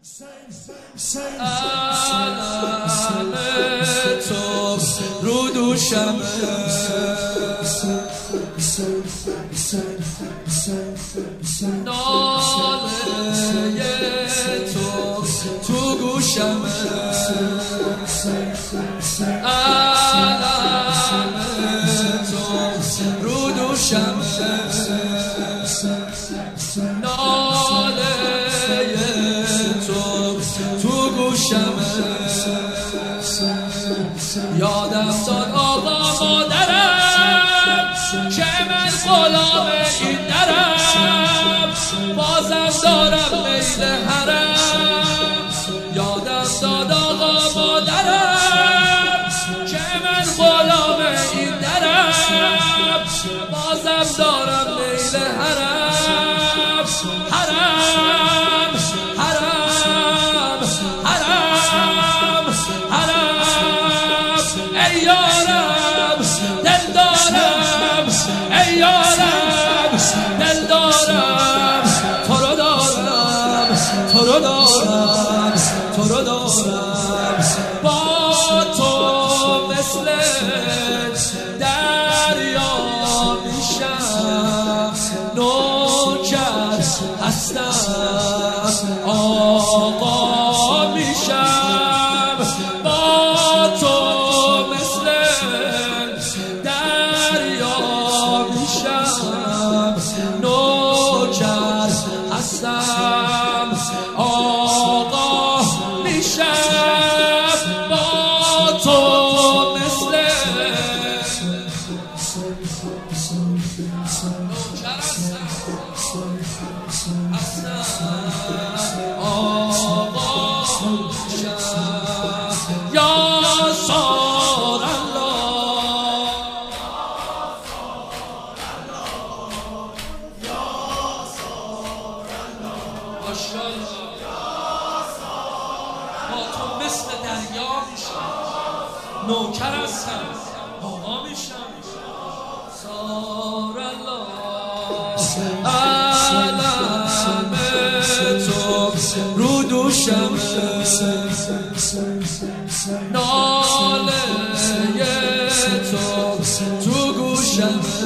علم تو رو دوشمه، ناله تو گوشمه، علم تو رو دوشمه، ناله تو گوشمه. یادم داد آقا مادرم که من غلام این درم، بازم دارم میل حرم. یادم داد آقا مادرم که من غلام این درم، بازم دارم میل حرم. حرم حرم حرم حرم، ای یارم دل دارم، ای یارم دل دارم، تو رو دارم، تو رو دارم، تو رو دارم. با تو مثل دریا میشم، نوکر هستم آقا میشم. با تو مثل دریا میشم، نوکر هستم آقا میشم. با تو مثل نوکر هستم آقا میشم. یا سار الله، با تو مثل دریا میشم، نوکر هستم آقا میشم. سار الله، علم تو رو دوشمه، ناله تو گوشمه.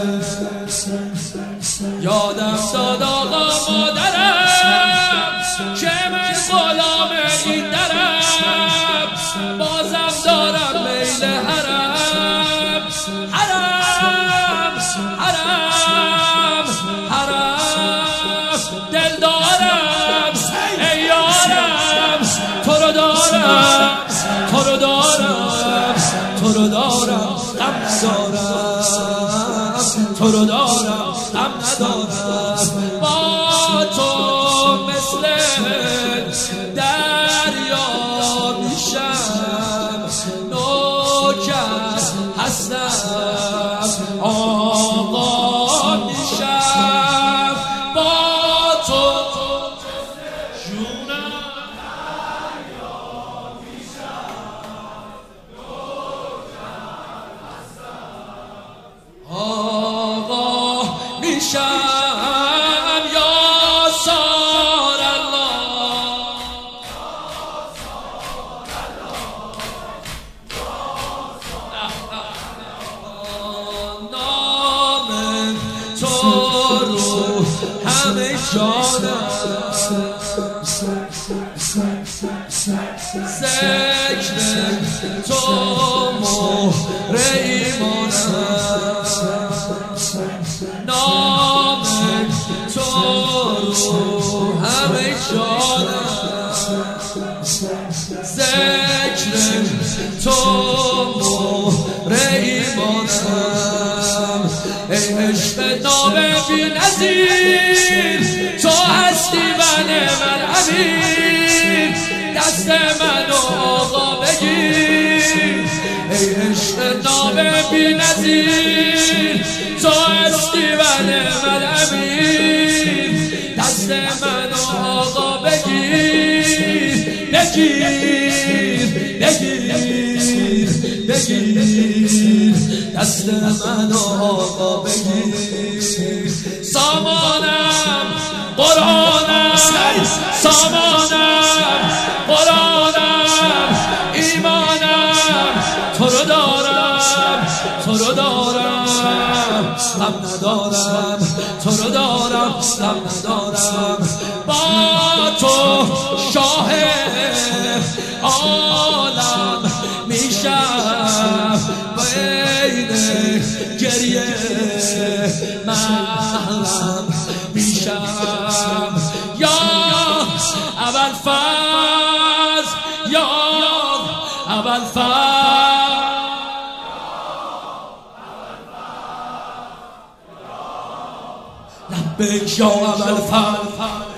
یادم داد آقا مادرم که من غلام این درم، بازم دارم میل حرم. حرم حرم حرم، دل دارم، ای یارم تو رو دارم، تو رو دارم، تو رو دارم، غم ندارم، تو رو دارم، غم ندارم. با تو مثل دریا میشم، نوکر هستم آقا میشم. با تو جونم آقا میشم. یا سار الله، نام تو رو همه جانم، ذکر تو مهر ایمانم، نام تو رو همه جانم، ذکر تو مهر ایمانم. ای عشق نام بی نظیر، تو هستی من امیر، دست منو آقا بگیر. ای عشق نام بی نظیر، تو هستی من امیر، دست منو آقا بگیر. بگیر بگیر بگیر، دست منو آقا بگیر. سامانم قرآنم، سامانم تو رو دارم غم ندارم با تو شاه عالم میشم بین گریه محرم میشم یا ابوالفضل یا ابوالفضل لبیک یا ابوالفضل